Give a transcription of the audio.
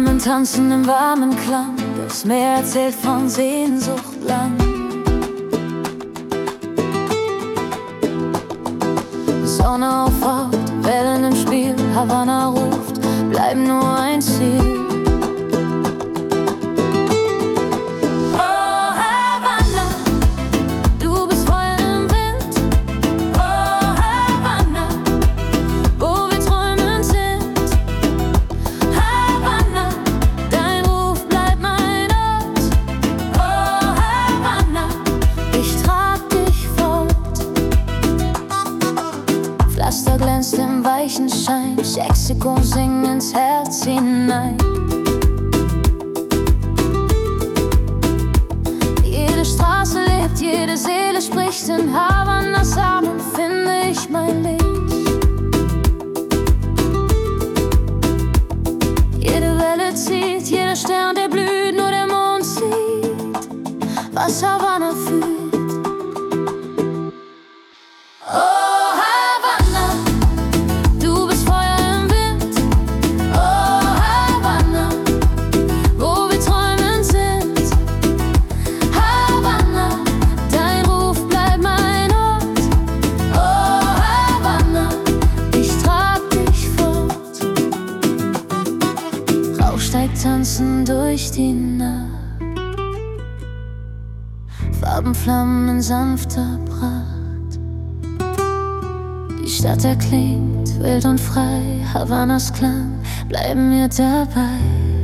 Flammen tanzen im warmen Klang, das Meer erzählt von Sehnsucht lang. Sonne aufwacht, Wellen im Spiel, Havanna ruft, bleiben nur ein Ziel. Pflaster glänzt im weichen Schein, Mexiko singt ins Herz hinein. Jede Straße lebt, jede Seele spricht, in Havannas Armen finde ich mein Licht. Jede Welle zieht, jeder Stern, der blüht, nur der Mond sieht, was Havanna fühlt. Steigt tanzen durch die Nacht, Farbenflammen in sanfter Pracht. Die Stadt erklingt wild und frei, Havannas Klang bleiben mir dabei.